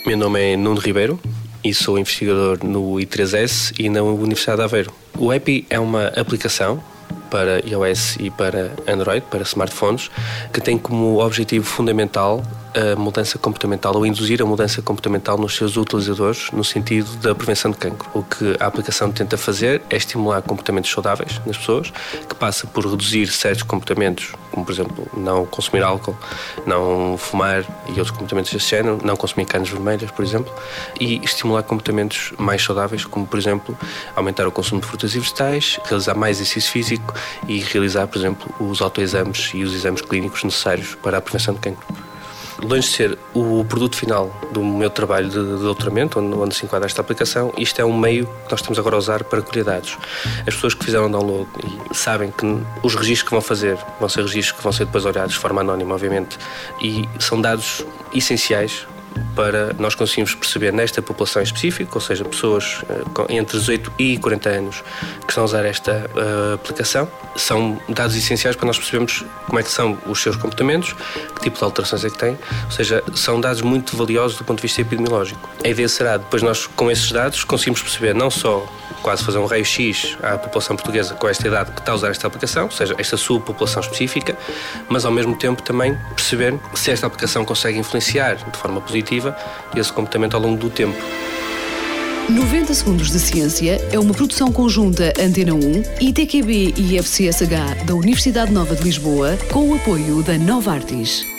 Meu nome é Nuno Ribeiro e sou investigador no I3S e na Universidade de Aveiro. O Epi é uma aplicação para iOS e para Android, para smartphones, que tem como objetivo fundamental a mudança comportamental ou induzir a mudança comportamental nos seus utilizadores no sentido da prevenção de cancro. O que a aplicação tenta fazer é estimular comportamentos saudáveis nas pessoas, que passa por reduzir certos comportamentos, como por exemplo não consumir álcool, não fumar e outros comportamentos desse género, não consumir carnes vermelhas, por exemplo, e estimular comportamentos mais saudáveis, como por exemplo aumentar o consumo de frutas e vegetais, realizar mais exercício físico e realizar, por exemplo, os autoexames e os exames clínicos necessários para a prevenção de cancro. Longe de ser o produto final do meu trabalho de doutoramento, onde se enquadra esta aplicação, isto é um meio que nós estamos agora a usar para colher dados. As pessoas que fizeram o download e sabem que os registros que vão fazer vão ser registros que vão ser depois olhados de forma anónima, obviamente, e são dados essenciais para nós conseguirmos perceber nesta população específica, ou seja, pessoas entre 18 e 40 anos que estão a usar esta aplicação. São dados essenciais para nós percebermos como é que são os seus comportamentos, que tipo de alterações é que têm, ou seja, são dados muito valiosos do ponto de vista epidemiológico. A ideia será, depois nós com esses dados conseguimos perceber não só quase fazer um raio-x à população portuguesa com esta idade que está a usar esta aplicação, ou seja, esta subpopulação específica, mas ao mesmo tempo também perceber se esta aplicação consegue influenciar de forma positiva esse comportamento ao longo do tempo. 90 Segundos de Ciência é uma produção conjunta Antena 1, ITQB e FCSH da Universidade Nova de Lisboa, com o apoio da Novartis.